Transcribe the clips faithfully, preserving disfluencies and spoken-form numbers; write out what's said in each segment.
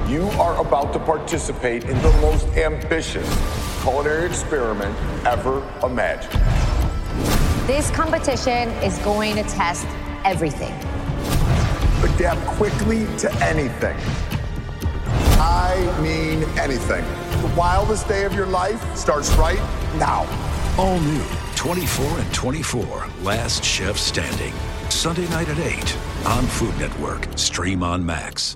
You are about to participate in the most ambitious culinary experiment ever imagined. This competition is going to test everything. Adapt quickly to anything. I mean anything. The wildest day of your life starts right now. All new twenty-four and twenty-four, Last Chef Standing. Sunday night at eight on Food Network. Stream on Max.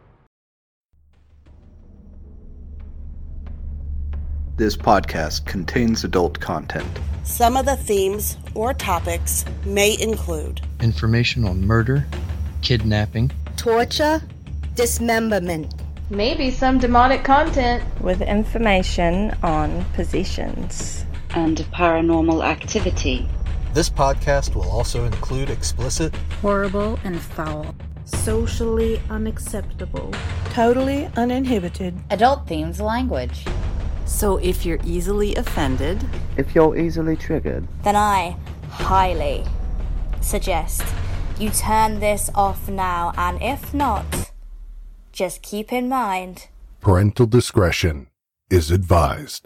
This podcast contains adult content. Some of the themes or topics may include information on murder, kidnapping, torture, dismemberment, maybe some demonic content, with information on possessions and paranormal activity. This podcast will also include explicit, horrible, and foul, socially unacceptable, totally uninhibited, adult themes language. So if you're easily offended, if you're easily triggered, then I highly suggest you turn this off now, and if not, just keep in mind, parental discretion is advised.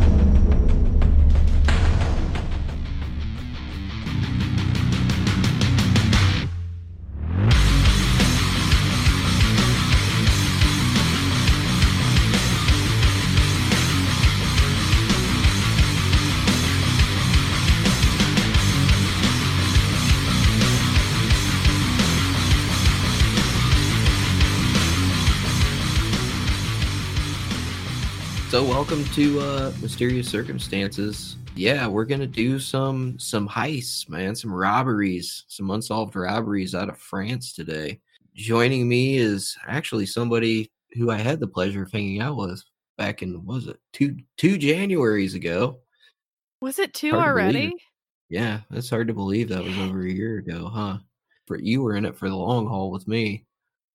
So welcome to uh, Mysterious Circumstances. Yeah, we're gonna do some some heists, man, some robberies, some unsolved robberies out of France today. Joining me is actually somebody who I had the pleasure of hanging out with back in, what was it, two two Januaries ago? Was it two already? It. Yeah, it's hard to believe that was over a year ago, huh? For you were in it for the long haul with me.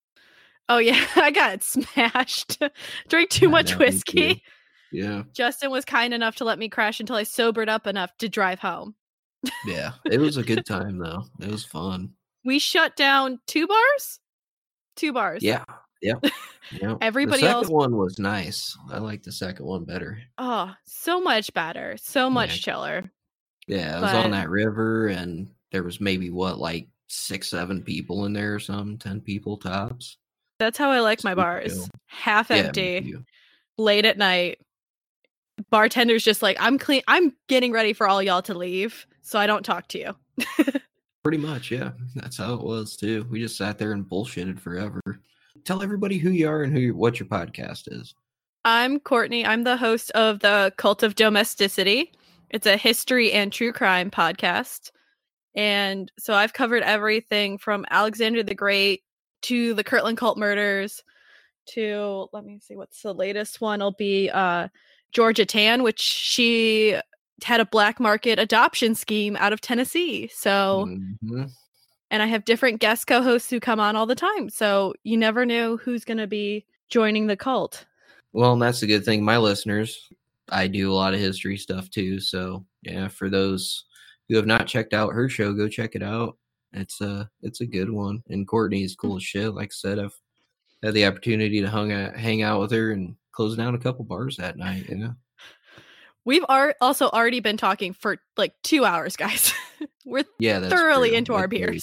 Oh, yeah, I got smashed. Drank too yeah, much whiskey. Yeah. Justin was kind enough to let me crash until I sobered up enough to drive home. Yeah, it was a good time, though. It was fun. We shut down two bars? Two bars. Yeah, yeah. yeah. Everybody the second else. one was nice. I like the second one better. Oh, so much better. So much yeah. chiller. Yeah, it was but... on that river, and there was maybe, what, like six, seven people in there or something? Ten people tops. That's how I like my bars. Chill. Half empty, yeah, late at night. Bartender's just like, I'm clean. I'm getting ready for all y'all to leave, so I don't talk to you. Pretty much, yeah. That's how it was too. We just sat there and bullshitted forever. Tell everybody who you are and who what your podcast is. I'm Courtney. I'm the host of the Cult of Domesticity. It's a history and true crime podcast, and so I've covered everything from Alexander the Great to the Kirtland cult murders, to, let me see, what's the latest one? Will be uh, Georgia Tann, which she had a black market adoption scheme out of Tennessee. So, mm-hmm. and I have different guest co-hosts who come on all the time. So you never know who's going to be joining the cult. Well, and that's the good thing. My listeners, I do a lot of history stuff too. So yeah, for those who have not checked out her show, go check it out. It's a it's a good one, and Courtney's cool as shit. Like I said, I've had the opportunity to hung out, hang out with her and close down a couple bars that night. You know, we've ar- also already been talking for like two hours, guys. We're yeah, that's thoroughly true. into that's our beers.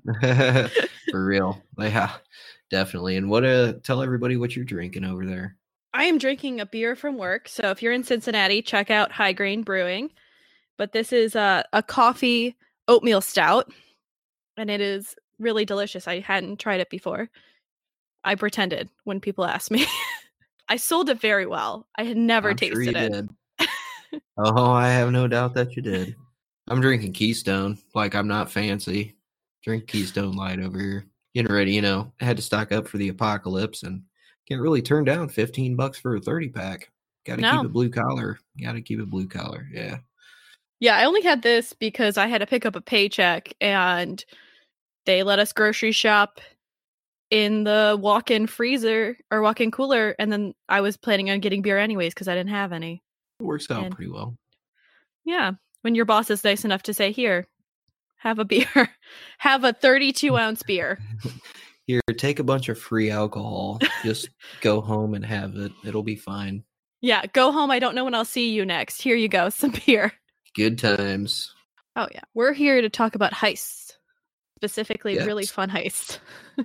For real, yeah, definitely. And what uh, tell everybody what you're drinking over there. I am drinking a beer from work. So if you're in Cincinnati, check out High Grain Brewing. But this is a, a coffee oatmeal stout. And it is really delicious. I hadn't tried it before. I pretended when people asked me. I sold it very well. I had never I'm tasted sure you it. Did. Oh, I have no doubt that you did. I'm drinking Keystone. Like, I'm not fancy. Drink Keystone Light over here. Getting ready, you know. I had to stock up for the apocalypse and can't really turn down fifteen bucks for a thirty pack. Got to no. keep it blue collar. Got to keep it blue collar. Yeah. Yeah, I only had this because I had to pick up a paycheck and they let us grocery shop in the walk-in freezer or walk-in cooler, and then I was planning on getting beer anyways because I didn't have any. It works out and, pretty well. Yeah, when your boss is nice enough to say, here, have a beer. Have a thirty-two ounce beer. Here, take a bunch of free alcohol. Just go home and have it. It'll be fine. Yeah, go home. I don't know when I'll see you next. Here you go, some beer. Good times. Oh, yeah. We're here to talk about heists. Specifically, yes. really fun heists.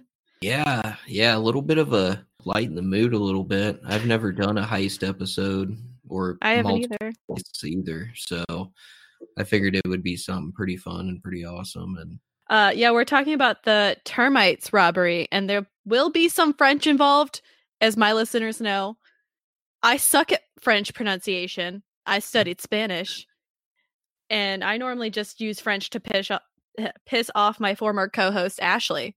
yeah, yeah. A little bit of a lighten the mood a little bit. I've never done a heist episode or I haven't either. either. So I figured it would be something pretty fun and pretty awesome. And Uh, yeah, we're talking about the termites robbery, and there will be some French involved, as my listeners know. I suck at French pronunciation. I studied Spanish, and I normally just use French to piss off, piss off my former co-host, Ashley.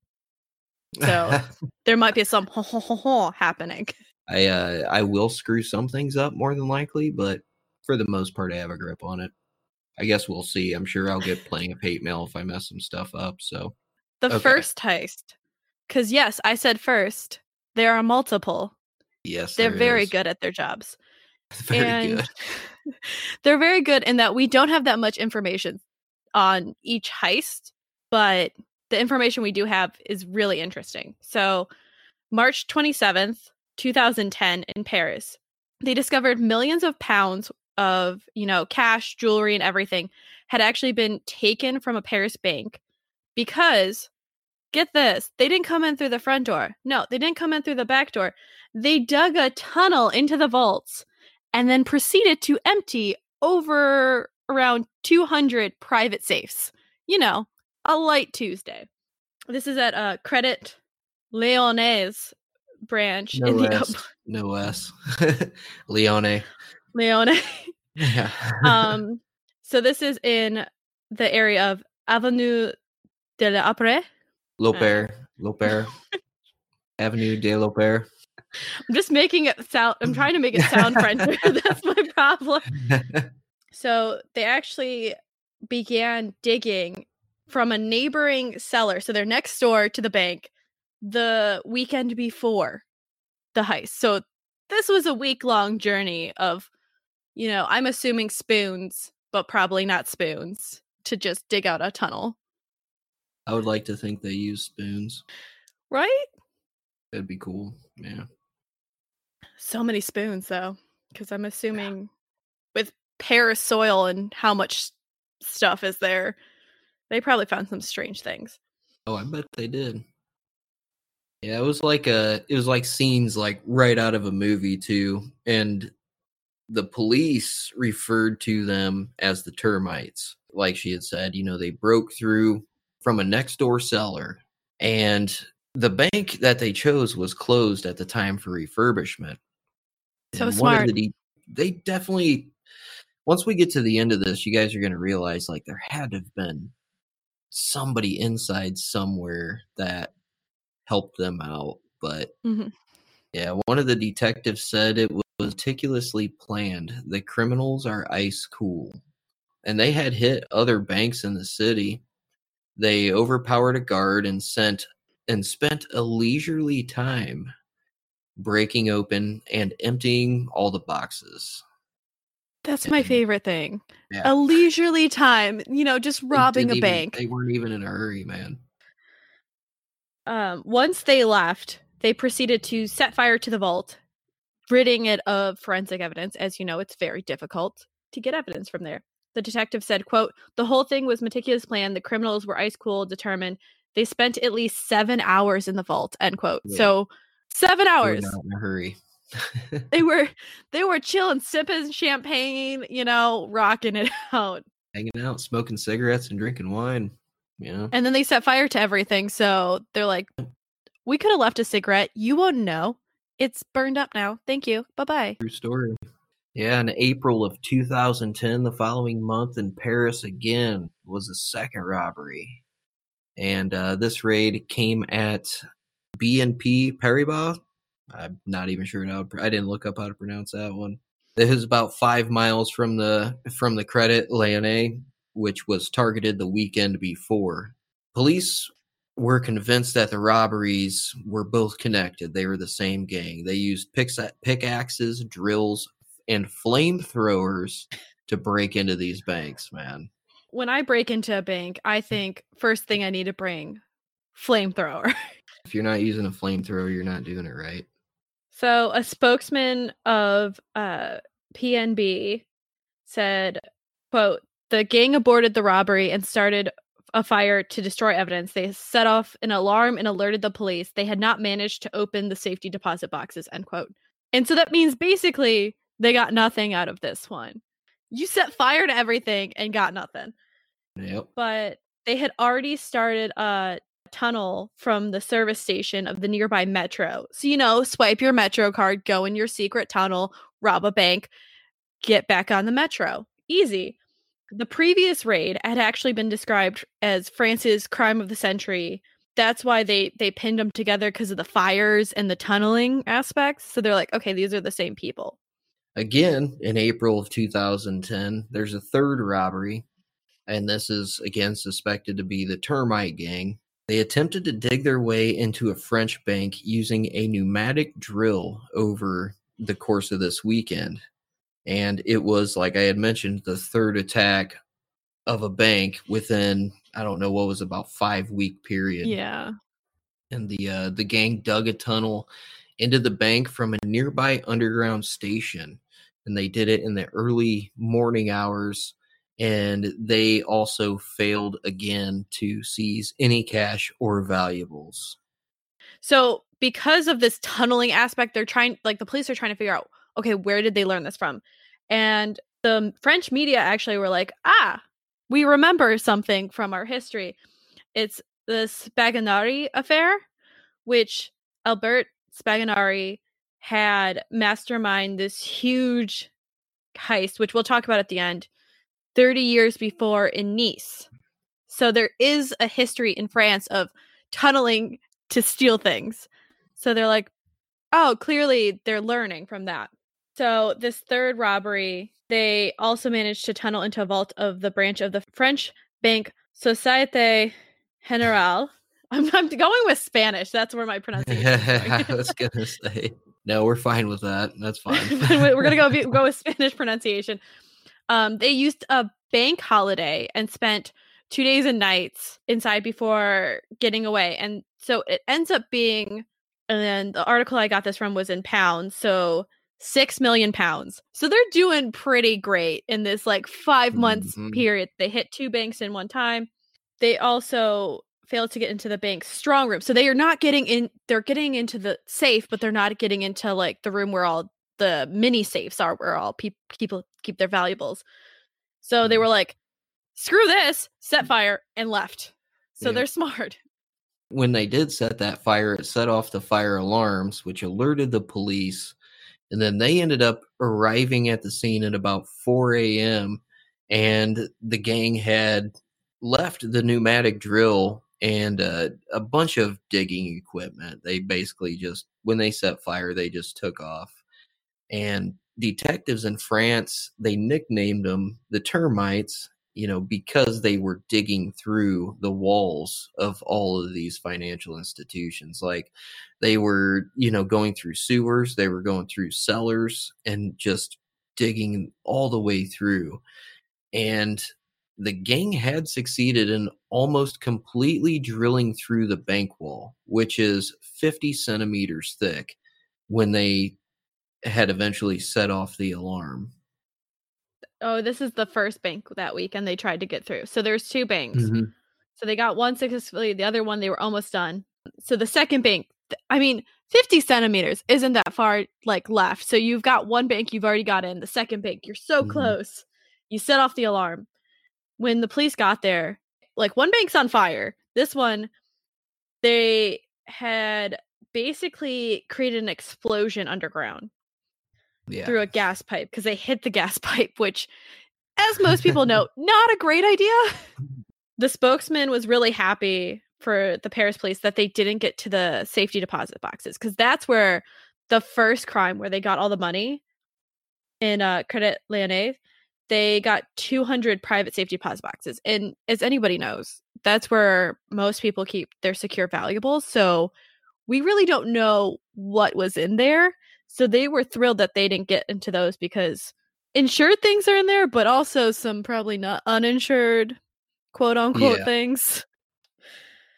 So there might be some ho ho ho ho happening. I uh, I will screw some things up more than likely, but for the most part, I have a grip on it. I guess we'll see. I'm sure I'll get plenty of hate mail if I mess some stuff up. So the okay. first heist, because yes, I said first. There are multiple. Yes, they're very is. good at their jobs. Very and good. They're very good in that we don't have that much information on each heist, but the information we do have is really interesting. So, March twenty-seventh, twenty ten, in Paris, they discovered millions of pounds of, you know, cash, jewelry, and everything had actually been taken from a Paris bank because, get this, they didn't come in through the front door. No, they didn't come in through the back door. They dug a tunnel into the vaults and then proceeded to empty over around two hundred private safes. You know, a light Tuesday. This is at uh, Credit Lyonnais branch. No in the S. No S. Leone. Leone. Yeah. um, so this is in the area of Avenue de l'Opéra. L'Opéra. L'Opéra. Avenue de l'Opéra. I'm just making it sound, I'm trying to make it sound French. That's my problem. So they actually began digging from a neighboring cellar. So they're next door to the bank the weekend before the heist. So this was a week-long journey of, you know, I'm assuming spoons, but probably not spoons, to just dig out a tunnel. I would like to think they use spoons. Right? That'd be cool. Yeah. So many spoons, though, because I'm assuming with Paris soil and how much stuff is there, they probably found some strange things. Oh, I bet they did. Yeah, it was like a, it was like scenes like right out of a movie too, and the police referred to them as the termites. Like she had said, you know, they broke through from a next door cellar, and the bank that they chose was closed at the time for refurbishment. So and smart. One of the de- they definitely, once we get to the end of this, you guys are going to realize like there had to have been somebody inside somewhere that helped them out. But mm-hmm. yeah, one of the detectives said it was meticulously planned. The criminals are ice cool, and they had hit other banks in the city. They overpowered a guard and sent and spent a leisurely time breaking open and emptying all the boxes. That's and, my favorite thing. Yeah. A leisurely time, you know, just robbing a even, bank. They weren't even in a hurry, man. Um, once they left, they proceeded to set fire to the vault, ridding it of forensic evidence. As you know, it's very difficult to get evidence from there. The detective said, quote, "The whole thing was meticulous plan. The criminals were ice cool, determined. They spent at least seven hours in the vault," end quote. Yeah. So seven hours. They were not in a hurry. they were they were chilling, sipping champagne, you know, rocking it out. Hanging out, smoking cigarettes and drinking wine. Yeah. And then they set fire to everything. So they're like, we could have left a cigarette. You won't know. It's burned up now. Thank you. Bye-bye. True story. Yeah, in April of two thousand ten, the following month in Paris again was a second robbery. And uh, this raid came at B N P Paribas. I'm not even sure how to, I didn't look up how to pronounce that one. It was about five miles from the from the Credit Lyonnais, which was targeted the weekend before. Police were convinced that the robberies were both connected. They were the same gang. They used pickaxes, drills, and flamethrowers to break into these banks, man. When I break into a bank, I think first thing I need to bring, flamethrower. If you're not using a flamethrower, you're not doing it right. So a spokesman of uh, P N B said, quote, the gang aborted the robbery and started a fire to destroy evidence. They set off an alarm and alerted the police. They had not managed to open the safety deposit boxes, end quote. And so that means basically they got nothing out of this one. You set fire to everything and got nothing. Yep. But they had already started a tunnel from the service station of the nearby metro. So, you know, swipe your metro card, go in your secret tunnel, rob a bank, get back on the metro. Easy. The previous raid had actually been described as France's crime of the century. That's why they they pinned them together, because of the fires and the tunneling aspects. So they're like, okay, these are the same people. Again, in April of two thousand ten, there's a third robbery, and this is again suspected to be the Termite Gang. They attempted to dig their way into a French bank using a pneumatic drill over the course of this weekend. And it was, like I had mentioned, the third attack of a bank within, I don't know what was about five week period. Yeah. And the uh, the gang dug a tunnel into the bank from a nearby underground station. And they did it in the early morning hours. And they also failed again to seize any cash or valuables. So because of this tunneling aspect, they're trying, like the police are trying to figure out, okay, where did they learn this from? And the French media actually were like, ah, we remember something from our history. It's the Spaganari affair, which Albert Spaganari had masterminded this huge heist, which we'll talk about at the end, thirty years before in Nice. So there is a history in France of tunneling to steal things. So they're like, oh, clearly they're learning from that. So this third robbery, they also managed to tunnel into a vault of the branch of the French bank Société Générale. I'm, I'm going with Spanish. That's where my pronunciation is going. I was going to say, no, we're fine with that. That's fine. We're going to go go with Spanish pronunciation. Um, they used a bank holiday and spent two days and nights inside before getting away. And so it ends up being, and the article I got this from was in pounds, so six million pounds. So they're doing pretty great in this like five months Mm-hmm. period. They hit two banks in one time. They also failed to get into the bank's strong room. So they are not getting in, they're getting into the safe, but they're not getting into like the room where all the mini safes are, where all pe- people keep their valuables. So they were like, screw this, set fire, and left. So Yeah. they're smart. When they did set that fire, it set off the fire alarms, which alerted the police. And then they ended up arriving at the scene at about four a.m. And the gang had left the pneumatic drill and uh, a bunch of digging equipment. They basically just, when they set fire, they just took off. And detectives in France, they nicknamed them the Termites, you know, because they were digging through the walls of all of these financial institutions. Like they were, you know, going through sewers, they were going through cellars and just digging all the way through. And the gang had succeeded in almost completely drilling through the bank wall, which is fifty centimeters thick, when they had eventually set off the alarm. Oh, this is the first bank that week, and they tried to get through. So there's two banks. Mm-hmm. So they got one successfully. The other one, they were almost done. So the second bank, I mean, fifty centimeters isn't that far like left. So you've got one bank you've already got in. The second bank, you're so Mm-hmm. close. You set off the alarm. When the police got there, like one bank's on fire. This one, they had basically created an explosion underground. Yeah. Through a gas pipe, because they hit the gas pipe, which, as most people know, not a great idea. The spokesman was really happy for the Paris police that they didn't get to the safety deposit boxes, because that's where the first crime, where they got all the money in uh, Credit Lyonnais, they got two hundred private safety deposit boxes. And as anybody knows, that's where most people keep their secure valuables. So we really don't know what was in there. So they were thrilled that they didn't get into those, because insured things are in there, but also some probably not uninsured, quote unquote, Yeah. things.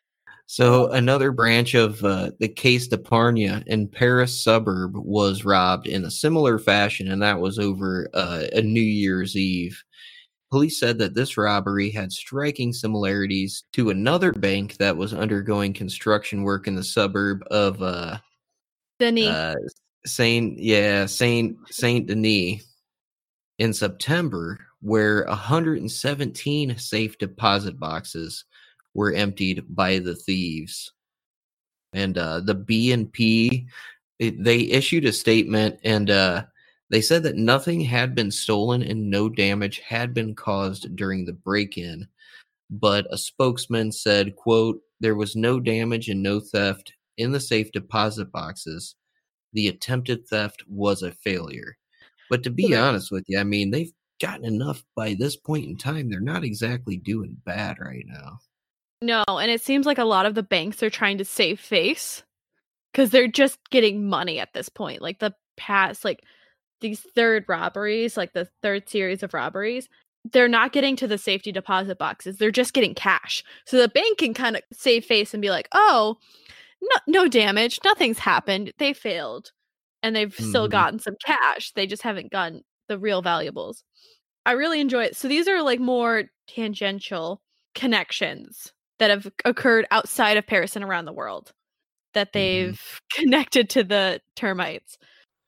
So another branch of uh, the Caisse d'Epargne in Paris suburb was robbed in a similar fashion, and that was over uh, a New Year's Eve. Police said that this robbery had striking similarities to another bank that was undergoing construction work in the suburb of uh, Denis. Uh, Saint, yeah, Saint Saint Denis in September, where one hundred seventeen safe deposit boxes were emptied by the thieves. And uh, the B and P, it, they issued a statement, and uh, they said that nothing had been stolen and no damage had been caused during the break-in. But a spokesman said, quote, "There was no damage and no theft in the safe deposit boxes. The attempted theft was a failure." But to be honest with you, I mean, they've gotten enough by this point in time. They're not exactly doing bad right now. No, and it seems like a lot of the banks are trying to save face because they're just getting money at this point. Like the past, like these third robberies, like the third series of robberies, they're not getting to the safety deposit boxes. They're just getting cash. So the bank can kind of save face and be like, oh, no, no damage. Nothing's happened. They failed. And they've mm-hmm. still gotten some cash. They just haven't gotten the real valuables. I really enjoy it. So these are like more tangential connections that have occurred outside of Paris and around the world that they've mm-hmm. connected to the termites.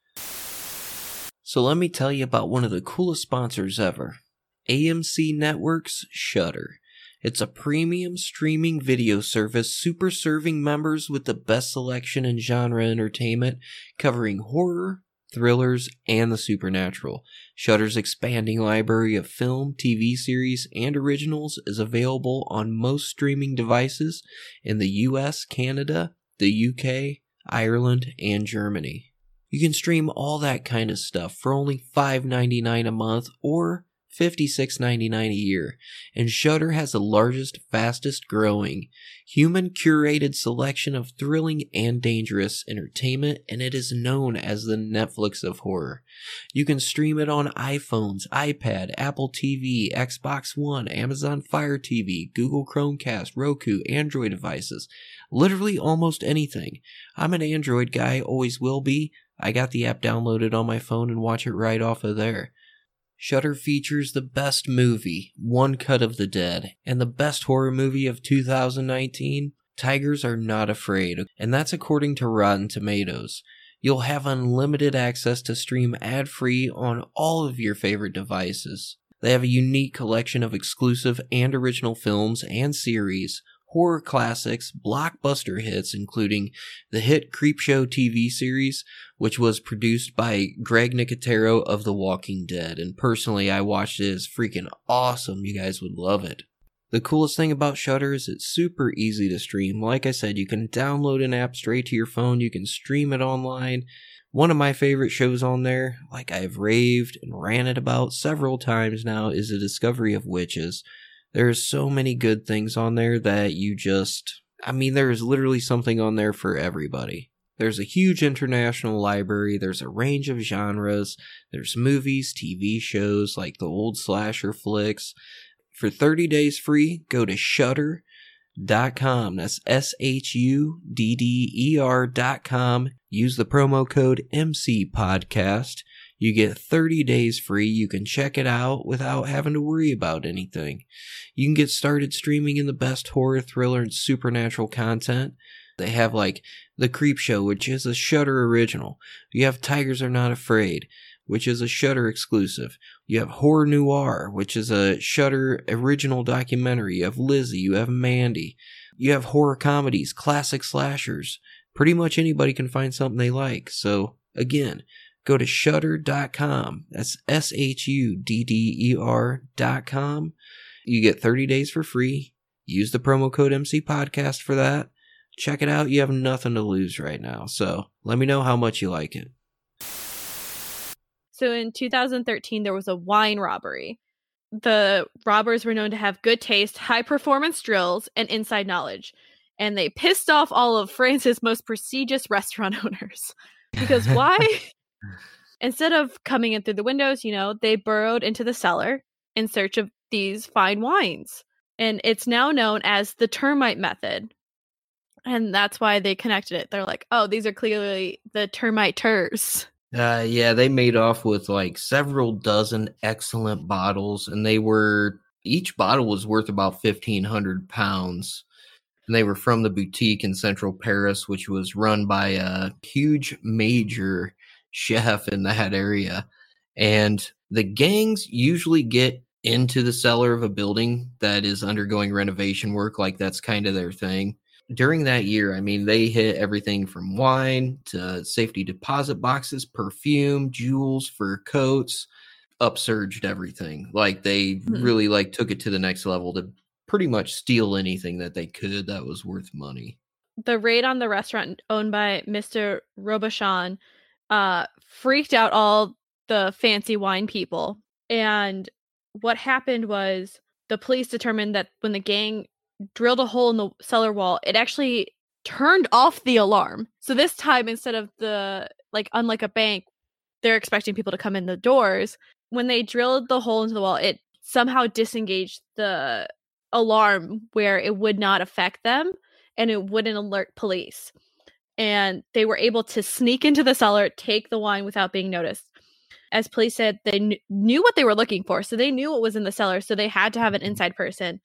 So let me tell you about one of the coolest sponsors ever. A M C Networks Shudder. It's a premium streaming video service super serving members with the best selection in genre entertainment, covering horror, thrillers, and the supernatural. Shudder's expanding library of film, T V series, and originals is available on most streaming devices in the U S, Canada, the U K, Ireland, and Germany. You can stream all that kind of stuff for only five dollars and ninety-nine cents a month or fifty-six dollars and ninety-nine cents a year, and Shudder has the largest, fastest growing, human curated selection of thrilling and dangerous entertainment, and it is known as the Netflix of horror. You can stream it on iPhones, iPad, Apple T V, Xbox One, Amazon Fire T V, Google Chromecast, Roku, Android devices, literally almost anything. I'm an Android guy, always will be. I got the app downloaded on my phone and watch it right off of there. Shudder features the best movie, One Cut of the Dead, and the best horror movie of two thousand nineteen, Tigers Are Not Afraid, and that's according to Rotten Tomatoes. You'll have unlimited access to stream ad-free on all of your favorite devices. They have a unique collection of exclusive and original films and series, horror classics, blockbuster hits, including the hit Creepshow T V series, which was produced by Greg Nicotero of The Walking Dead, and personally I watched it. It's freaking awesome. You guys would love it. The coolest thing about Shudder is it's super easy to stream. Like I said, you can download an app straight to your phone, you can stream it online. One of my favorite shows on there, like I've raved and ranted about several times now, is The Discovery of Witches. There's so many good things on there that you just, I mean, there's literally something on there for everybody. There's a huge international library, there's a range of genres, there's movies, T V shows like the old slasher flicks. For thirty days free, go to shudder dot com. That's S H U D D E R dot com. Use the promo code M C Podcast. You get thirty days free. You can check it out without having to worry about anything. You can get started streaming in the best horror, thriller, and supernatural content. They have like The Creepshow, which is a Shudder original. You have Tigers Are Not Afraid, which is a Shudder exclusive. You have Horror Noir, which is a Shudder original documentary. You have Lizzie, you have Mandy. You have horror comedies, classic slashers. Pretty much anybody can find something they like. So, again, go to shudder dot com. That's S H U D D E R dot com. You get thirty days for free. Use the promo code M C Podcast for that. Check it out. You have nothing to lose right now. So let me know how much you like it. So in two thousand thirteen, there was a wine robbery. The robbers were known to have good taste, high performance drills, and inside knowledge. And they pissed off all of France's most prestigious restaurant owners. Because why? Instead of coming in through the windows, you know, they burrowed into the cellar in search of these fine wines. And it's now known as the termite method. And that's why they connected it. They're like, oh, these are clearly the termiters. Uh, yeah, they made off with like several dozen excellent bottles, and they were, each bottle was worth about fifteen hundred pounds. And they were from the boutique in central Paris, which was run by a huge major chef in that area. And the gangs usually get into the cellar of a building that is undergoing renovation work. Like that's kind of their thing. During that year, I mean, they hit everything from wine to safety deposit boxes, perfume, jewels, fur coats, upsurged everything. Like they mm-hmm. really like took it to the next level to pretty much steal anything that they could that was worth money. The raid on the restaurant owned by Mister Robuchon uh, freaked out all the fancy wine people. And what happened was the police determined that when the gang drilled a hole in the cellar wall, it actually turned off the alarm. So this time, instead of the, like, unlike a bank, they're expecting people to come in the doors. When they drilled the hole into the wall, it somehow disengaged the alarm where it would not affect them and it wouldn't alert police. And they were able to sneak into the cellar, take the wine without being noticed. As police said, they kn- knew what they were looking for. So they knew what was in the cellar. So they had to have an inside person.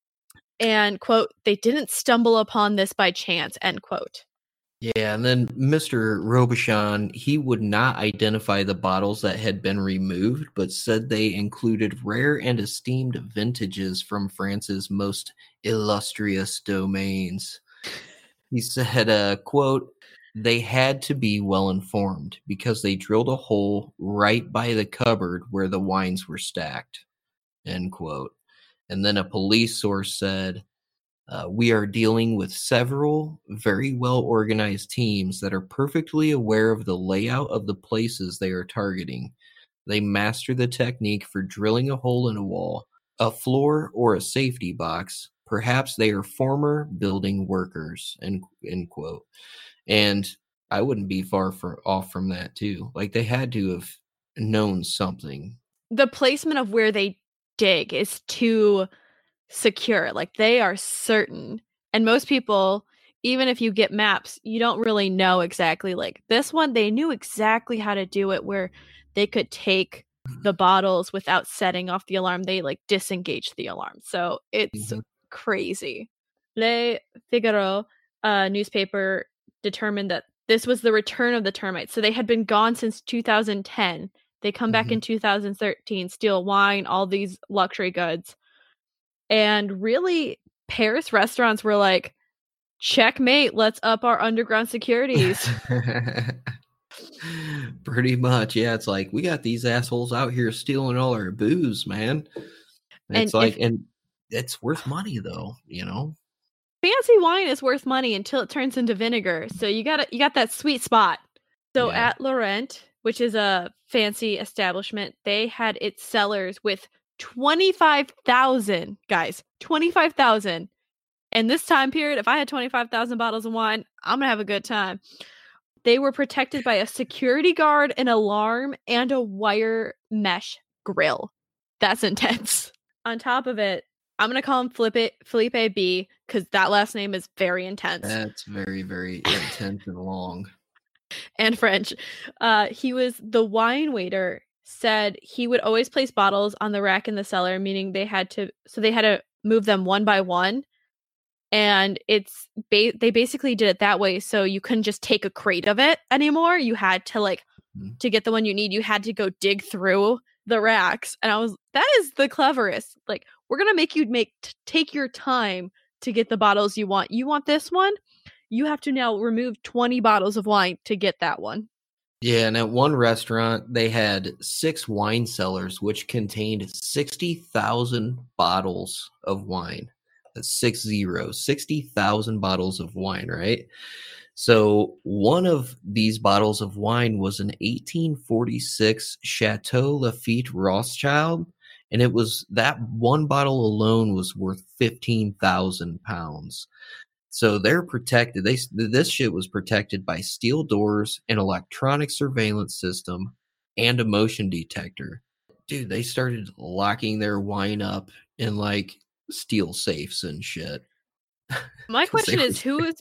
And, quote, they didn't stumble upon this by chance, end quote. Yeah, and then Mister Robuchon, he would not identify the bottles that had been removed, but said they included rare and esteemed vintages from France's most illustrious domains. He said, uh, quote, they had to be well informed because they drilled a hole right by the cupboard where the wines were stacked, end quote. And then a police source said, uh, we are dealing with several very well-organized teams that are perfectly aware of the layout of the places they are targeting. They master the technique for drilling a hole in a wall, a floor, or a safety box. Perhaps they are former building workers, end, end quote. And I wouldn't be far for, off from that, too. Like, they had to have known something. The placement of where they dig is too secure. Like, they are certain. And most people, even if you get maps, you don't really know exactly. Like, this one, they knew exactly how to do it where they could take the bottles without setting off the alarm. They, like, disengaged the alarm. So it's mm-hmm. crazy. Le Figaro uh, newspaper determined that this was the return of the termites. So they had been gone since two thousand ten. They come back mm-hmm. in two thousand thirteen, steal wine, all these luxury goods. And really, Paris restaurants were like, checkmate, let's up our underground securities. Pretty much, yeah. It's like, we got these assholes out here stealing all our booze, man. And it's like, if, and it's worth money, though, you know? Fancy wine is worth money until it turns into vinegar. So you got you got that sweet spot. So yeah. At Laurent, which is a fancy establishment, they had its cellars with twenty-five thousand, guys, twenty-five thousand. And this time period, if I had twenty-five thousand bottles of wine, I'm going to have a good time. They were protected by a security guard, an alarm, and a wire mesh grill. That's intense. On top of it, I'm going to call him Felipe, Felipe B, because that last name is very intense. That's very, very intense and long. And French. Uh, he was the wine waiter, said he would always place bottles on the rack in the cellar, meaning they had to, so they had to move them one by one. And it's, ba- they basically did it that way. So you couldn't just take a crate of it anymore. You had to like, mm-hmm. to get the one you need, you had to go dig through the racks. And I was, that is the cleverest. Like, we're going to make you make, t- take your time to get the bottles you want. You want this one? You have to now remove twenty bottles of wine to get that one. Yeah, and at one restaurant, they had six wine cellars, which contained sixty thousand bottles of wine. That's six zero, sixty thousand bottles of wine, right? So one of these bottles of wine was an eighteen forty-six Chateau Lafite Rothschild, and it was, that one bottle alone was worth fifteen thousand pounds. So they're protected. They this shit was protected by steel doors, an electronic surveillance system, and a motion detector. Dude, they started locking their wine up in like steel safes and shit. My question is, who is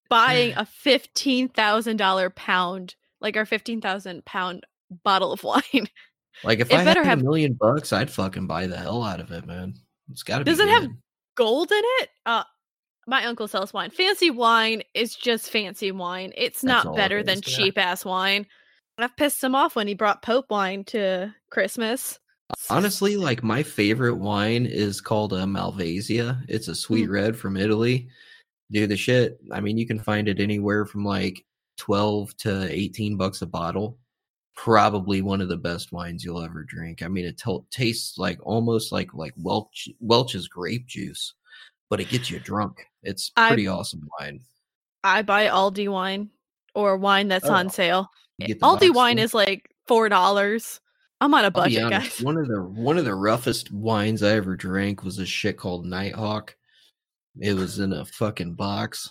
buying a fifteen thousand dollars pound, like our fifteen thousand pound bottle of wine. Like if it I better had have a million bucks, I'd fucking buy the hell out of it, man. It's got to be Does it good. have gold in it? Uh, my uncle sells wine. Fancy wine is just fancy wine. It's That's not all better it than is, yeah. cheap ass wine. I've pissed him off when he brought Pope wine to Christmas. Honestly, like my favorite wine is called a Malvasia. It's a sweet Mm. red from Italy. Dude, the shit, I mean, you can find it anywhere from like twelve to eighteen bucks a bottle. Probably one of the best wines you'll ever drink. I mean, it t- tastes like almost like like Welch Welch's grape juice, but it gets you drunk. It's I- pretty awesome wine. I buy Aldi wine or wine that's Oh, on sale. you get the Aldi box wine thing? is like four dollars. I'm on a I'll be budget, honest, guys. one of the one of the roughest wines I ever drank was a shit called Nighthawk. It was in a fucking box.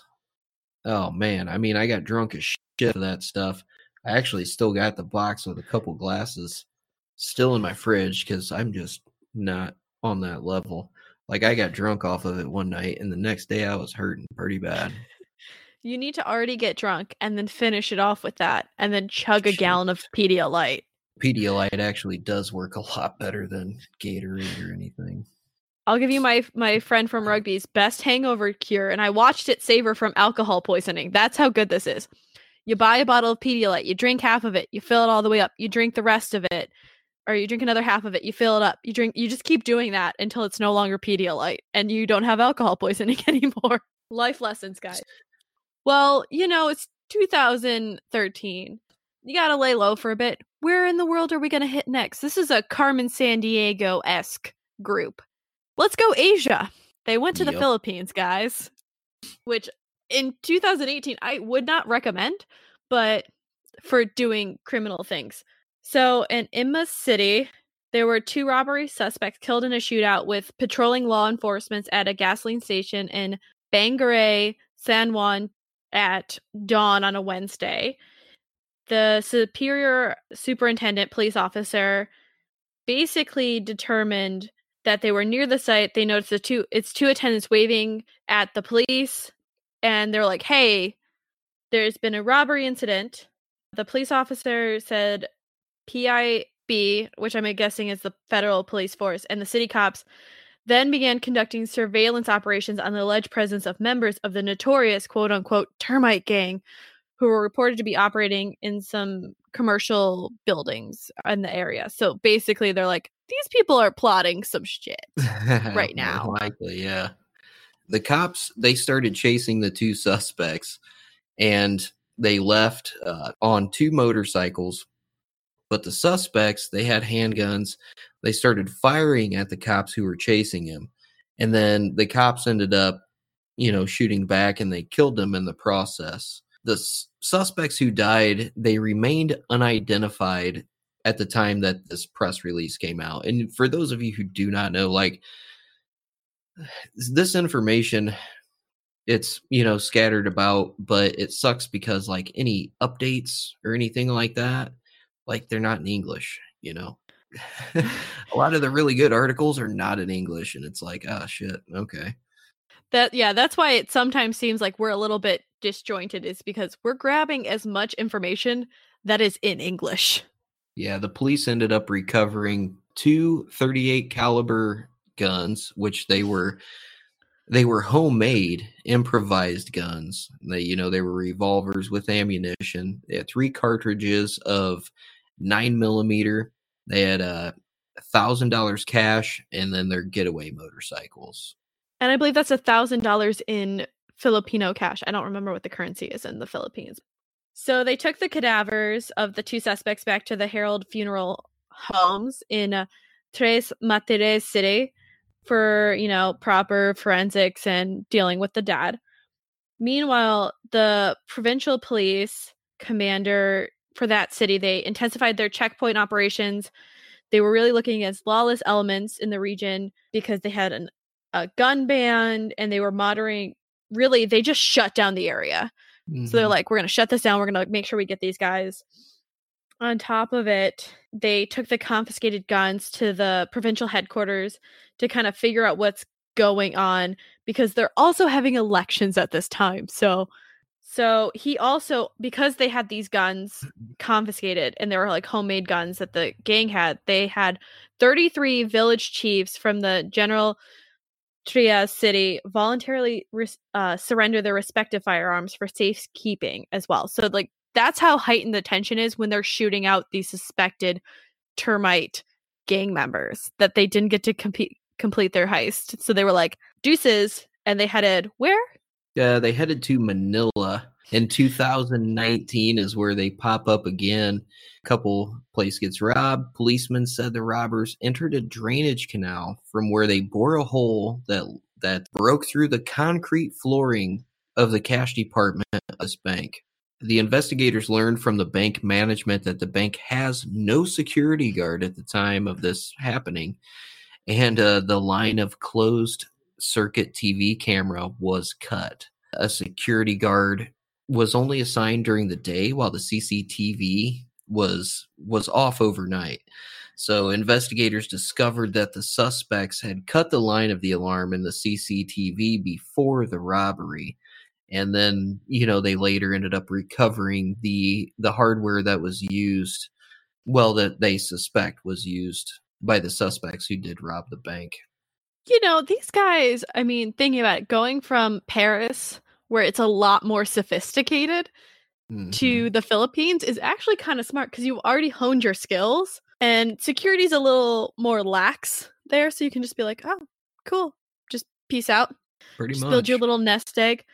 Oh man, I mean, I got drunk as shit for that stuff. I actually still got the box with a couple glasses still in my fridge because I'm just not on that level. Like I got drunk off of it one night, and the next day I was hurting pretty bad. You need to already get drunk and then finish it off with that, and then chug a Shit. gallon of Pedialyte. Pedialyte actually does work a lot better than Gatorade or anything. I'll give you my my friend from rugby's best hangover cure, and I watched it save her from alcohol poisoning. That's how good this is. You buy a bottle of Pedialyte, you drink half of it, you fill it all the way up, you drink the rest of it, or you drink another half of it, you fill it up, you drink, you just keep doing that until it's no longer Pedialyte, and you don't have alcohol poisoning anymore. Life lessons, guys. Well, you know, it's two thousand thirteen. You gotta lay low for a bit. Where in the world are we gonna hit next? This is a Carmen Sandiego-esque group. Let's go Asia. They went to the Yep. Philippines, guys, which in two thousand eighteen I would not recommend, but for doing criminal things. So in Imma City, there were two robbery suspects killed in a shootout with patrolling law enforcement at a gasoline station in Bangaray, San Juan at dawn on a Wednesday. The superior superintendent police officer basically determined that they were near the site. They noticed the two it's two attendants waving at the police, and they're like, hey, there's been a robbery incident. The police officer said P I B, which I'm guessing is the federal police force, and the city cops then began conducting surveillance operations on the alleged presence of members of the notorious quote-unquote termite gang, who were reported to be operating in some commercial buildings in the area. So basically they're like, these people are plotting some shit right now. More likely, yeah. The cops, they started chasing the two suspects, and they left uh, on two motorcycles. But the suspects, they had handguns. They started firing at the cops who were chasing him. And then the cops ended up, you know, shooting back, and they killed them in the process. The s- suspects who died, they remained unidentified at the time that this press release came out. And for those of you who do not know, like, this information, it's, you know, scattered about, but it sucks because, like, any updates or anything like that, like, they're not in English, you know. A lot of the really good articles are not in English, and it's like, oh shit, okay. That yeah, that's why it sometimes seems like we're a little bit disjointed, is because we're grabbing as much information that is in English. Yeah, the police ended up recovering two thirty-eight caliber guns, which they were they were homemade, improvised guns. They, you know, they were revolvers with ammunition. They had three cartridges of nine millimeter. They had a uh, thousand dollars cash, and then their getaway motorcycles. And I believe that's a thousand dollars in Filipino cash. I don't remember what the currency is in the Philippines. So they took the cadavers of the two suspects back to the Herald Funeral Homes in uh, Tres Marias City for, you know, proper forensics and dealing with the dad. Meanwhile, the provincial police commander for that city, they intensified their checkpoint operations. They were really looking against lawless elements in the region because they had an, a gun ban, and they were monitoring. Really, they just shut down the area. Mm-hmm. So they're like, we're going to shut this down. We're going to make sure we get these guys. On top of it, they took the confiscated guns to the provincial headquarters to kind of figure out what's going on, because they're also having elections at this time. So So he also, because they had these guns confiscated and they were like homemade guns that the gang had, they had thirty-three village chiefs from the General Trias city voluntarily uh, surrender their respective firearms for safekeeping as well. So like that's how heightened the tension is when they're shooting out these suspected termite gang members that they didn't get to compete, complete their heist. So they were like, deuces, and they headed where? Uh, they headed to Manila. In two thousand nineteen is where they pop up again. Couple place gets robbed. Policemen said the robbers entered a drainage canal from where they bore a hole that that broke through the concrete flooring of the cash department of this bank. The investigators learned from the bank management that the bank has no security guard at the time of this happening, and uh, the line of closed circuit T V camera was cut. A security guard was only assigned during the day while the C C T V was was off overnight. So investigators discovered that the suspects had cut the line of the alarm in the C C T V before the robbery. And then, you know, they later ended up recovering the the hardware that was used, well, that they suspect was used by the suspects who did rob the bank. You know, these guys, I mean, thinking about it, going from Paris, where it's a lot more sophisticated, mm-hmm. to the Philippines is actually kind of smart because you've already honed your skills and security's a little more lax there. So you can just be like, oh, cool. Just peace out. Pretty just much. Build your little nest egg.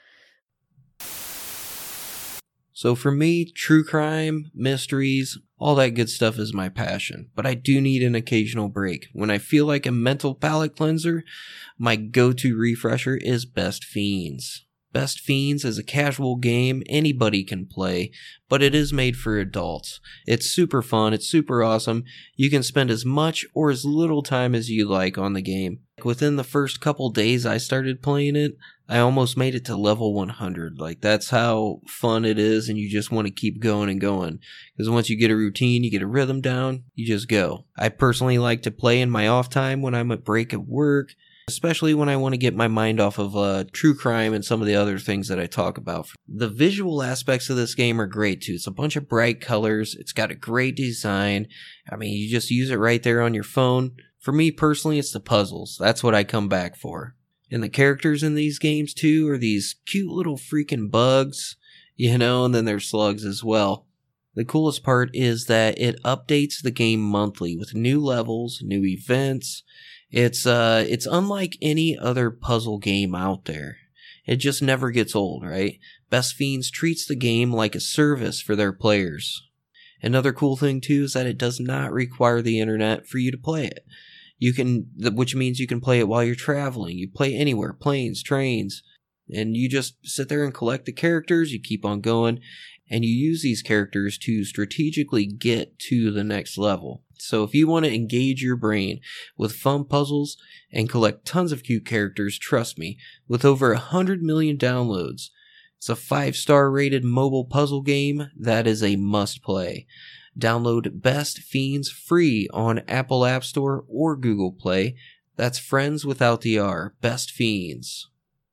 So for me, true crime, mysteries, all that good stuff is my passion. But I do need an occasional break. When I feel like a mental palate cleanser, my go-to refresher is Best Fiends. Best Fiends is a casual game anybody can play, but it is made for adults. It's super fun, it's super awesome. You can spend as much or as little time as you like on the game. Within the first couple days I started playing it, I almost made it to level one hundred. Like, that's how fun it is, and you just want to keep going and going. Because once you get a routine, you get a rhythm down, you just go. I personally like to play in my off time when I'm at break at work, especially when I want to get my mind off of uh, true crime and some of the other things that I talk about. The visual aspects of this game are great too. It's a bunch of bright colors. It's got a great design. I mean, you just use it right there on your phone. For me personally, it's the puzzles. That's what I come back for. And the characters in these games too are these cute little freaking bugs, you know, and then there's slugs as well. The coolest part is that it updates the game monthly with new levels, new events. It's uh, it's unlike any other puzzle game out there. It just never gets old, right? Best Fiends treats the game like a service for their players. Another cool thing too is that it does not require the internet for you to play it. You can, which means you can play it while you're traveling. You play anywhere, planes, trains, and you just sit there and collect the characters. You keep on going, and you use these characters to strategically get to the next level. So if you want to engage your brain with fun puzzles and collect tons of cute characters, trust me, with over one hundred million downloads, it's a five-star rated mobile puzzle game that is a must-play. Download Best Fiends free on Apple App Store or Google Play. That's friends without the R. Best Fiends.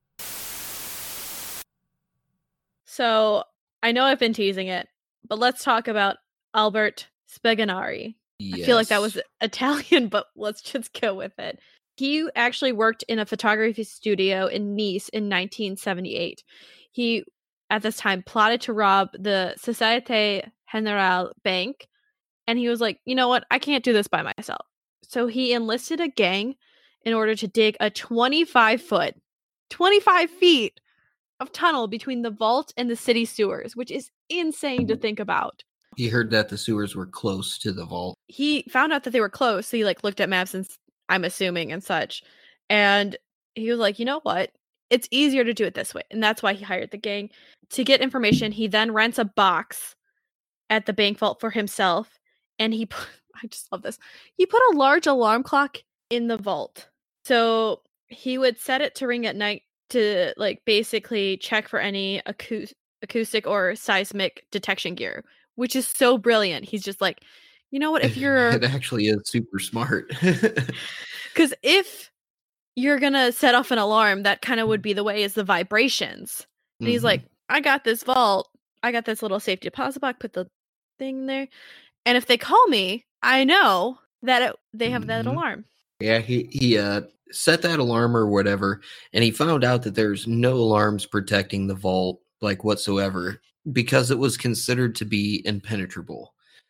So, I know I've been teasing it, but let's talk about Albert Spaganari. Yes. I feel like that was Italian, but let's just go with it. He actually worked in a photography studio in Nice in nineteen seventy-eight. He, at this time, plotted to rob the Societe Generale Bank, and he was like, you know what, I can't do this by myself. So he enlisted a gang in order to dig a twenty-five foot, twenty-five feet of tunnel between the vault and the city sewers, which is insane to think about. He heard that the sewers were close to the vault. He found out that they were close, so he like looked at maps and I'm assuming and such, and he was like, you know what, it's easier to do it this way. And that's why he hired the gang to get information. He then rents a box at the bank vault for himself, and he put, I just love this, he put a large alarm clock in the vault, so he would set it to ring at night to like basically check for any acou- acoustic or seismic detection gear, which is so brilliant. He's just like, you know what, if you're it actually is super smart, because if you're gonna set off an alarm, that kind of would be the way, is the vibrations. And mm-hmm. he's like, I got this vault. I got this little safety deposit box, put the thing there. And if they call me, I know that it, they have mm-hmm. that alarm. Yeah, he, he uh, set that alarm or whatever, and he found out that there's no alarms protecting the vault, like, whatsoever, because it was considered to be impenetrable.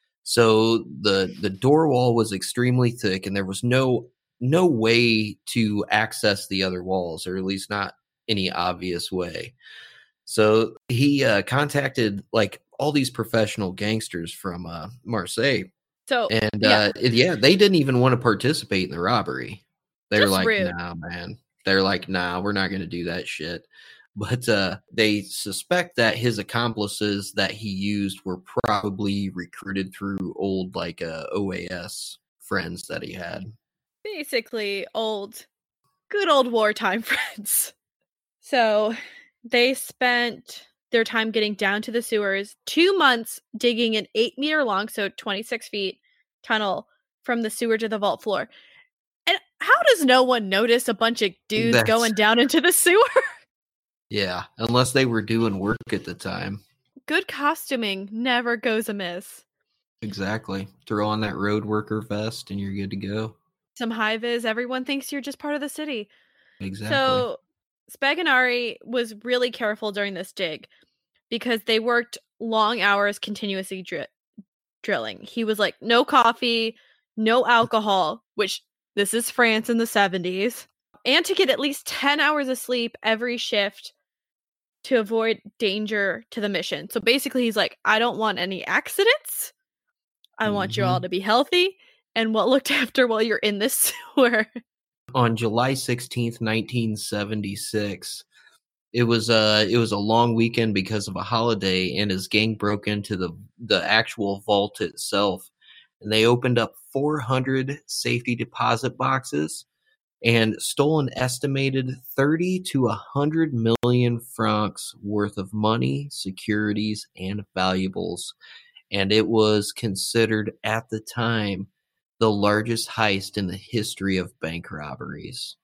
So the the door wall was extremely thick, and there was no no way to access the other walls, or at least not any obvious way. So he uh, contacted like all these professional gangsters from uh, Marseille. So and yeah. Uh, yeah, they didn't even want to participate in the robbery. They're Just like, rude. nah, man. They're like, nah, we're not going to do that shit. But uh, they suspect that his accomplices that he used were probably recruited through old like uh, O A S friends that he had. Basically, old, good old wartime friends. So they spent their time getting down to the sewers, two months digging an eight meter long, so twenty-six feet tunnel from the sewer to the vault floor. And how does no one notice a bunch of dudes That's... going down into the sewer? Yeah, unless they were doing work at the time. Good costuming never goes amiss. Exactly. Throw on that road worker vest and you're good to go. Some high vis, everyone thinks you're just part of the city. Exactly. So Spaganari was really careful during this dig because they worked long hours continuously dri- drilling. He was like, no coffee, no alcohol, which this is France in the seventies, and to get at least ten hours of sleep every shift to avoid danger to the mission. So basically he's like, I don't want any accidents. I mm-hmm. want you all to be healthy and well looked after while you're in this sewer. On July sixteenth, nineteen seventy-six, it was uh it was a long weekend because of a holiday, and his gang broke into the the actual vault itself, and they opened up four hundred safety deposit boxes and stole an estimated thirty to one hundred million francs worth of money, securities, and valuables. And it was considered at the time the largest heist in the history of bank robberies.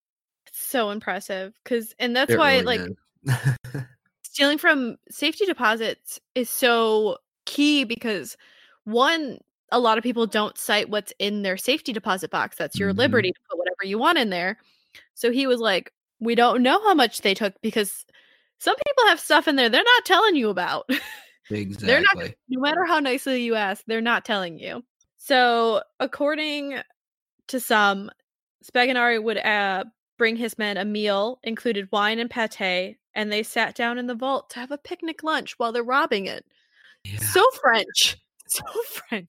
So impressive. Cause, and that's it why really like stealing from safety deposits is so key because one, a lot of people don't cite what's in their safety deposit box. That's your mm-hmm. liberty to put whatever you want in there. So he was like, we don't know how much they took because some people have stuff in there they're not telling you about. Exactly. They're not, no matter how nicely you ask, they're not telling you. So according to some, Spaganari would uh, bring his men a meal, included wine and pate, and they sat down in the vault to have a picnic lunch while they're robbing it. Yeah. So French. So French.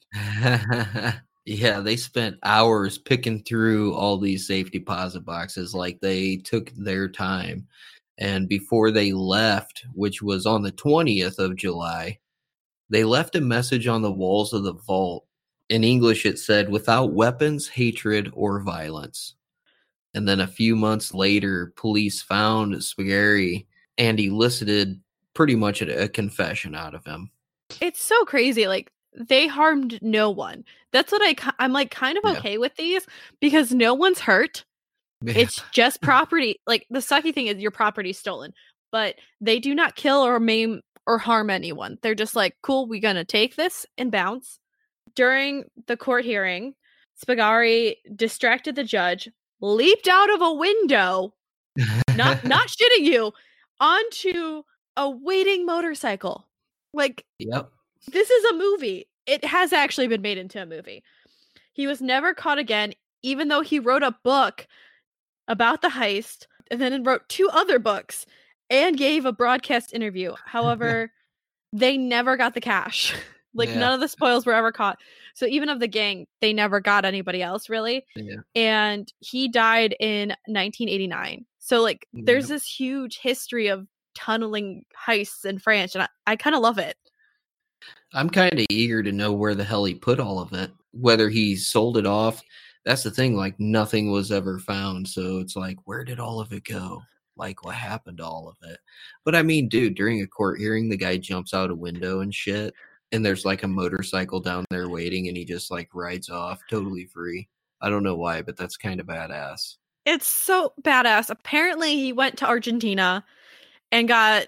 Yeah, they spent hours picking through all these safe deposit boxes like they took their time. And before they left, which was on the twentieth of July, they left a message on the walls of the vault. In English, it said, without weapons, hatred, or violence. And then a few months later, police found Spaganari and elicited pretty much a, a confession out of him. It's so crazy. Like, they harmed no one. That's what I, I'm like kind of okay yeah. with these because no one's hurt. Yeah. It's just property. Like, the sucky thing is your property's stolen, but they do not kill or maim or harm anyone. They're just like, cool, we're going to take this and bounce. During the court hearing, Spaganari distracted the judge, leaped out of a window, not not shitting you, onto a waiting motorcycle. Like, yep. This is a movie. It has actually been made into a movie. He was never caught again, even though he wrote a book about the heist and then wrote two other books and gave a broadcast interview. However, they never got the cash. Like, yeah. None of the spoils were ever caught. So even of the gang, they never got anybody else, really. Yeah. And he died in nineteen eighty-nine. So, like, mm-hmm. there's this huge history of tunneling heists in France, and I, I kind of love it. I'm kind of eager to know where the hell he put all of it. Whether he sold it off. That's the thing. Like, nothing was ever found. So it's like, where did all of it go? Like, what happened to all of it? But, I mean, dude, during a court hearing, the guy jumps out a window and shit. And there's like a motorcycle down there waiting and he just like rides off totally free. I don't know why, but that's kind of badass. It's so badass. Apparently he went to Argentina and got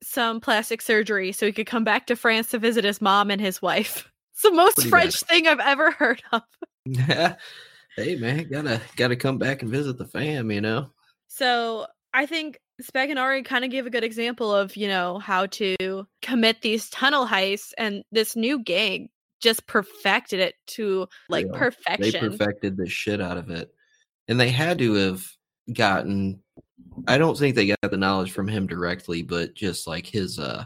some plastic surgery so he could come back to France to visit his mom and his wife. It's the most Pretty French bad. thing I've ever heard of. Hey man, gotta gotta come back and visit the fam, you know. So I think Spaganari kind of gave a good example of, you know, how to commit these tunnel heists, and this new gang just perfected it to like Yeah, perfection. They perfected the shit out of it. And they had to have gotten, I don't think they got the knowledge from him directly, but just like his, uh,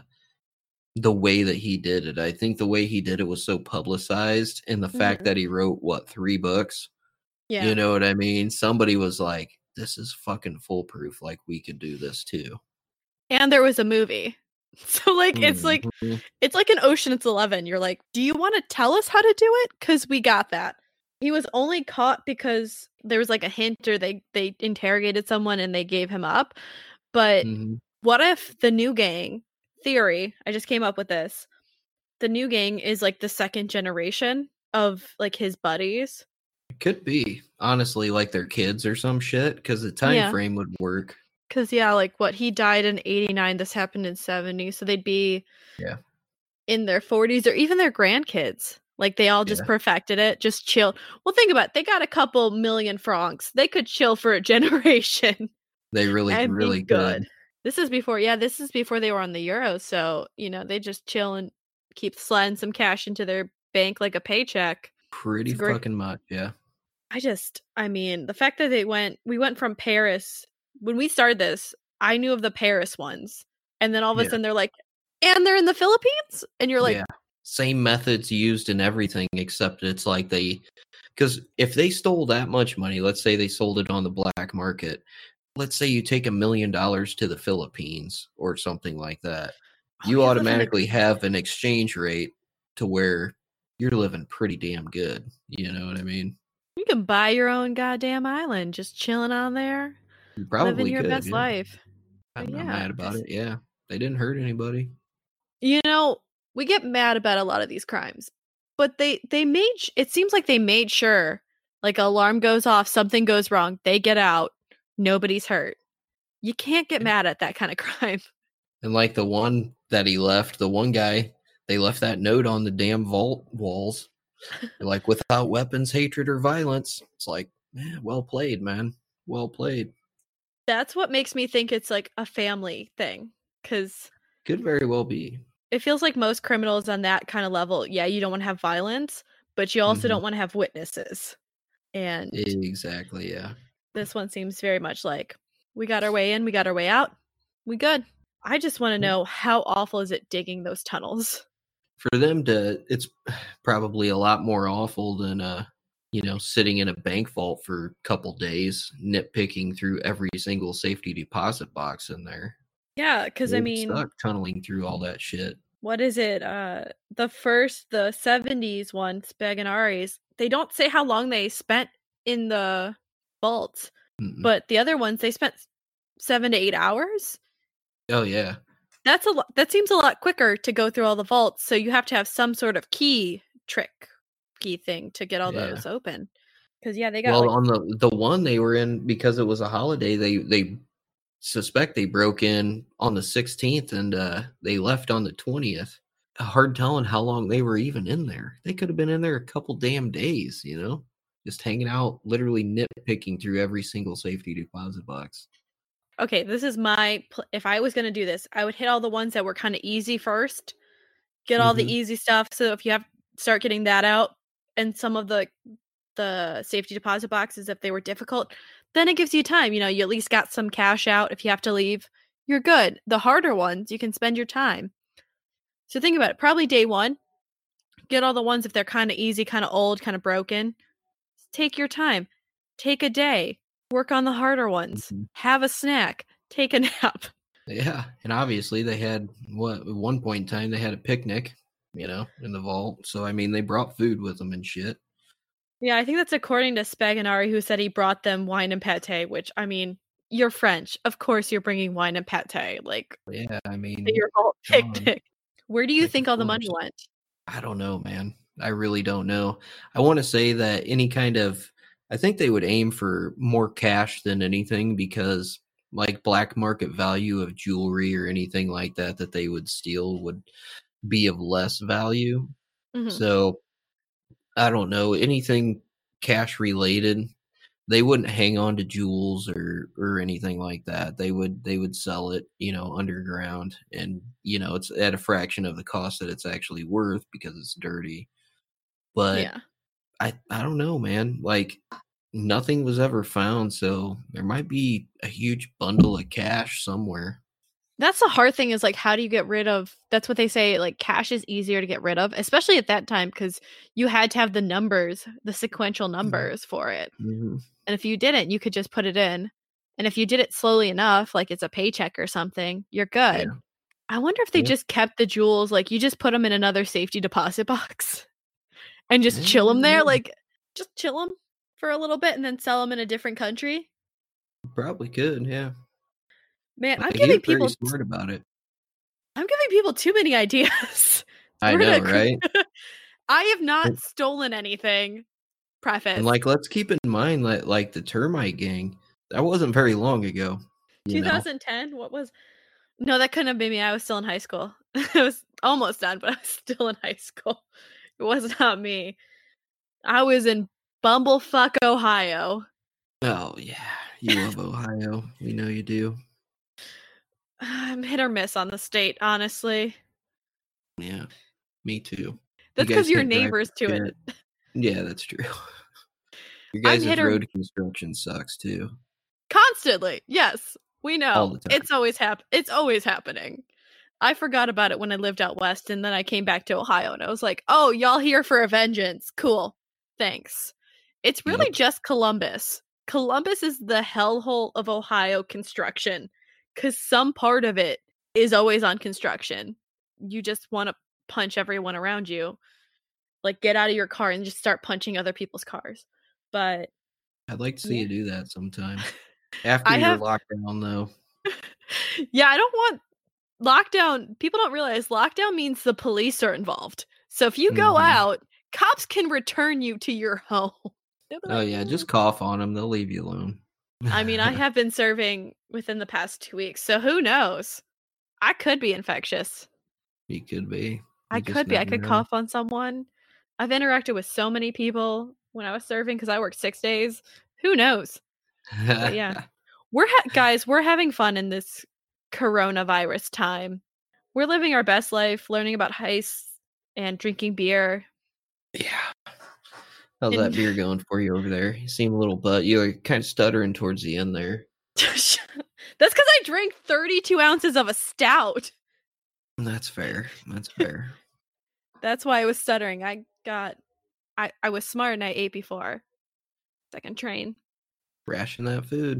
the way that he did it. I think the way he did it was so publicized, and the mm-hmm. fact that he wrote, what, three books? Yeah. You know what I mean? Somebody was like, this is fucking foolproof. Like, we could do this too. And there was a movie. So like mm-hmm. it's like it's like an Ocean's Eleven. You're like, do you want to tell us how to do it? Because we got that. He was only caught because there was like a hint, or they they interrogated someone and they gave him up. But mm-hmm. what if the new gang theory? I just came up with this. The new gang is like the second generation of like his buddies. It could be, honestly, like their kids or some shit, because the time Yeah. frame would work. Because, yeah, like what he died in eighty-nine, this happened in seventy. So they'd be Yeah. in their forties or even their grandkids. Like they all just Yeah. perfected it, just chill. Well, think about it. They got a couple million francs. They could chill for a generation. They really, and really be good. could. This is before, yeah, this is before they were on the Euros. So, you know, they just chill and keep sliding some cash into their bank like a paycheck. Pretty It's great. fucking much, yeah. I just, I mean, the fact that they went, we went from Paris. When we started this, I knew of the Paris ones. And then all of a Yeah. sudden they're like, and they're in the Philippines? And you're like, yeah. Same methods used in everything, except it's like they, because if they stole that much money, let's say they sold it on the black market, let's say you take a million dollars to the Philippines or something like that, Oh, you yeah, automatically have an exchange rate to where you're living pretty damn good. You know what I mean? you can buy your own goddamn island, just chilling on there, You probably living your could, best yeah. life. I'm But not yeah, mad about 'cause- it. Yeah. They didn't hurt anybody. You know, we get mad about a lot of these crimes, but they they made sh- it seems like they made sure, like, alarm goes off, something goes wrong, they get out, nobody's hurt. You can't get mad at that kind of crime. And like the one that he left, the one guy, they left that note on the damn vault walls. They're like, without weapons, hatred, or violence. It's like, man, well played, man. Well played. That's what makes me think it's like a family thing, because Could very well be. it feels like most criminals on that kind of level, yeah, you don't want to have violence, but you also Mhm. don't want to have witnesses. And Exactly, yeah. this one seems very much like, we got our way in, we got our way out, we good. I just want to know, how awful is it digging those tunnels? For them to, it's probably a lot more awful than, uh, you know, sitting in a bank vault for a couple days, nitpicking through every single safety deposit box in there. Yeah, because I They're mean, stuck tunneling through all that shit. what is it? Uh, the first, the seventies one, Spaganari's, they don't say how long they spent in the vaults, Mm-mm. but the other ones, they spent seven to eight hours. Oh yeah. That's a lot. That seems a lot quicker to go through all the vaults. So you have to have some sort of key trick, key thing to get all Yeah. those open. Because yeah, they got Well, like, on the the one they were in, because it was a holiday, they they suspect they broke in on the sixteenth and uh, they left on the twentieth. Hard telling how long they were even in there. They could have been in there a couple damn days, you know, just hanging out, literally nitpicking through every single safety deposit box. okay, this is my. Pl- if I was gonna do this, I would hit all the ones that were kind of easy first, get all Mhm. the easy stuff. So if you have start getting that out, and some of the the safety deposit boxes, if they were difficult, then it gives you time. You know, you at least got some cash out. If you have to leave, you're good. The harder ones, you can spend your time. So think about it. Probably day one, get all the ones if they're kind of easy, kind of old, kind of broken. Take your time. Take a day. Work on the harder ones. Mhm. Have a snack. Take a nap. Yeah, and obviously they had what at one point in time they had a picnic, you know, in the vault. So I mean, they brought food with them and shit. Yeah, I think that's according to Spaganari, who said he brought them wine and pate, which, I mean, you're French. Of course you're bringing wine and pate. Like, Yeah, I mean, to your whole come on. picnic. Where do you Like, think of all the money course. went? I don't know, man. I really don't know. I want to say that any kind of, I think they would aim for more cash than anything, because like black market value of jewelry or anything like that that they would steal would be of less value. Mm-hmm. So I don't know, anything cash related, they wouldn't hang on to jewels or or anything like that. They would they would sell it, you know, underground, and you know, it's at a fraction of the cost that it's actually worth because it's dirty. But yeah. I I don't know, man. Like nothing was ever found, so there might be a huge bundle of cash somewhere. That's the hard thing is like, how do you get rid of, that's what they say, like cash is easier to get rid of, especially at that time, because you had to have the numbers, the sequential numbers mm-hmm. for it. Mm-hmm. And if you didn't, you could just put it in. And if you did it slowly enough, like it's a paycheck or something, you're good. Yeah. I wonder if they yeah. just kept the jewels, like you just put them in another safety deposit box and just yeah. chill them there, like just chill them for a little bit and then sell them in a different country. Probably could, yeah. Man, I'm I giving people smart about it. I'm giving people too many ideas. I know, right? I have not and, stolen anything. Preface. And like, let's keep in mind that like the termite gang, that wasn't very long ago. twenty ten. Know? What was? No, that couldn't have been me. I was still in high school. I was almost done, but I was still in high school. It was not me. I was in Bumblefuck, Ohio. Oh yeah, you love Ohio. We know you do. I'm hit or miss on the state, honestly. Yeah, me too. That's because you you're neighbors to it. Yeah, that's true. Your guys' road or... construction sucks too. Constantly, yes, we know. It's always hap- It's always happening. I forgot about it when I lived out west, and then I came back to Ohio, and I was like, "Oh, y'all here for a vengeance? Cool, thanks." It's really yep. just Columbus. Columbus is the hellhole of Ohio construction. Because some part of it is always on construction. You just want to punch everyone around you. Like, get out of your car and just start punching other people's cars. But I'd like to see yeah. you do that sometime. After I your have... lockdown, though. Yeah, I don't want... Lockdown... People don't realize lockdown means the police are involved. So if you go mm-hmm. out, cops can return you to your home. Like, oh, yeah, just cough on them. They'll leave you alone. I mean, I have been serving within the past two weeks, so who knows? I could be infectious. You could be. You I could be. I could know. cough on someone. I've interacted with so many people when I was serving because I worked six days. Who knows? But yeah, we're ha- guys. We're having fun in this coronavirus time. We're living our best life, learning about heists and drinking beer. Yeah. How's that beer going for you over there? You seem a little butt. You're kind of stuttering towards the end there. That's because I drank thirty-two ounces of a stout. That's fair. That's fair. That's why I was stuttering. I got, I, I was smart and I ate before. Second train. Ration that food.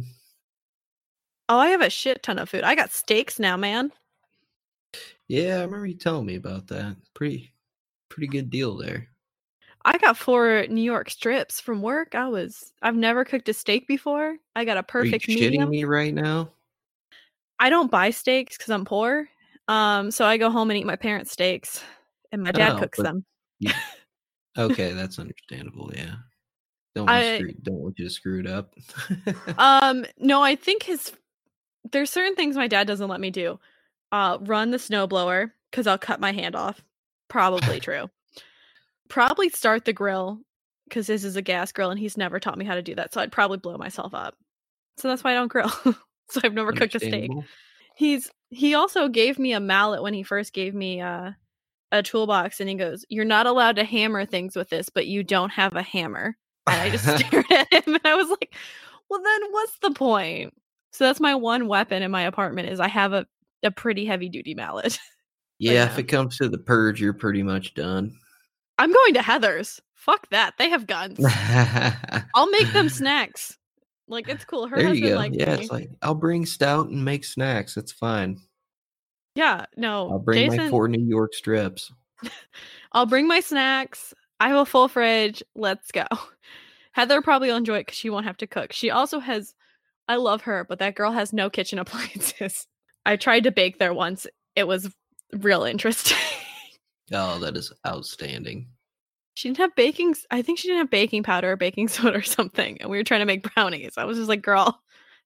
Oh, I have a shit ton of food. I got steaks now, man. Yeah, I remember you telling me about that. Pretty, pretty good deal there. I got four New York strips from work. I was, I've never cooked a steak before. I got a perfect Are you medium. shitting me right now? I don't buy steaks because I'm poor. Um, so I go home and eat my parents' steaks, and my dad oh, cooks them. You, okay, that's understandable. Yeah, don't want, I, screw, don't want you to screw it up. um, no, I think his there's certain things my dad doesn't let me do. Uh, run the snowblower because I'll cut my hand off. Probably true. Probably start the grill because this is a gas grill and he's never taught me how to do that. So I'd probably blow myself up. So that's why I don't grill. So I've never cooked a steak. He's he also gave me a mallet when he first gave me uh, a toolbox, and he goes, "You're not allowed to hammer things with this, but you don't have a hammer." And I just stared at him and I was like, well, then what's the point? So that's my one weapon in my apartment is I have a, a pretty heavy duty mallet. Yeah, if it comes to the purge, you're pretty much done. I'm going to Heather's. Fuck that. They have guns. I'll make them snacks. Like, it's cool. Her there husband you go. likes Yeah, me. it's like, I'll bring stout and make snacks. It's fine. Yeah, no. I'll bring Jason, my four New York strips. I'll bring my snacks. I have a full fridge. Let's go. Heather probably will enjoy it because she won't have to cook. She also has, I love her, but that girl has no kitchen appliances. I tried to bake there once. It was real interesting. Oh, that is outstanding. She didn't have baking. I think she didn't have baking powder or baking soda or something. And we were trying to make brownies. I was just like, girl,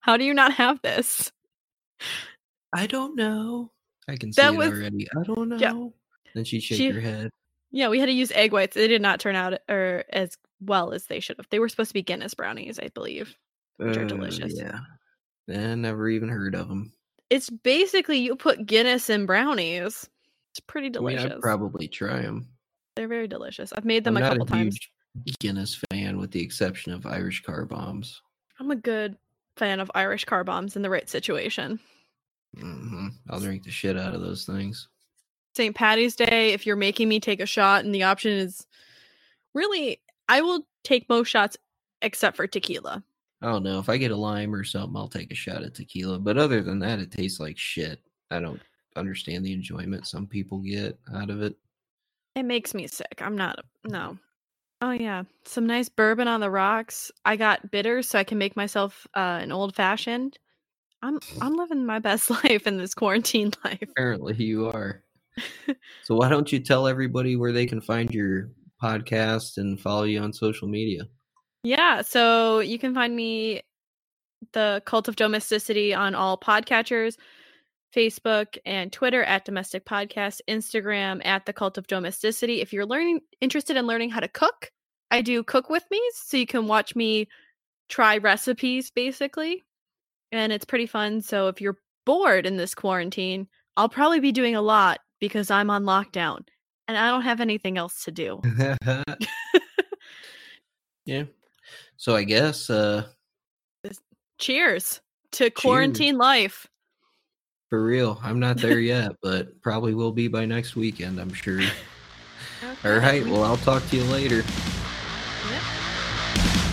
How do you not have this? I don't know. I can see That it was- already. I don't know. Yeah. Then she'd shake She- her head. Yeah, we had to use egg whites. They did not turn out or as well as they should have. They were supposed to be Guinness brownies, I believe, which are Uh, delicious. Yeah. I never even heard of them. It's basically you put Guinness in brownies. It's pretty I mean, delicious. I'd probably try them. They're very delicious. I've made them I'm a not couple a times. huge Guinness fan, with the exception of Irish car bombs. I'm a good fan of Irish car bombs in the right situation. hmm I'll drink the shit out of those things. Saint Patty's Day, if you're making me take a shot and the option is really, I will take most shots except for tequila. I don't know. If I get a lime or something, I'll take a shot at tequila. But other than that, it tastes like shit. I don't understand the enjoyment some people get out of it. It makes me sick. I'm not, no. Oh, yeah. Some nice bourbon on the rocks. I got bitters so I can make myself uh, an old fashioned. I'm I'm living my best life in this quarantine life. Apparently you are. So why don't you tell everybody where they can find your podcast and follow you on social media? Yeah, so you can find me, the Cult of Domesticity, on all podcatchers, Facebook and Twitter at Domestic Podcast, Instagram at the Cult of Domesticity. If you're learning interested in learning how to cook, I do cook with me, so you can watch me try recipes basically, and it's pretty fun. So if you're bored in this quarantine, I'll probably be doing a lot because I'm on lockdown and I don't have anything else to do. Yeah. So I guess uh Cheers to quarantine life. For real. I'm not there yet, but probably will be by next weekend, I'm sure. Okay. All right. Well, I'll talk to you later. Yep.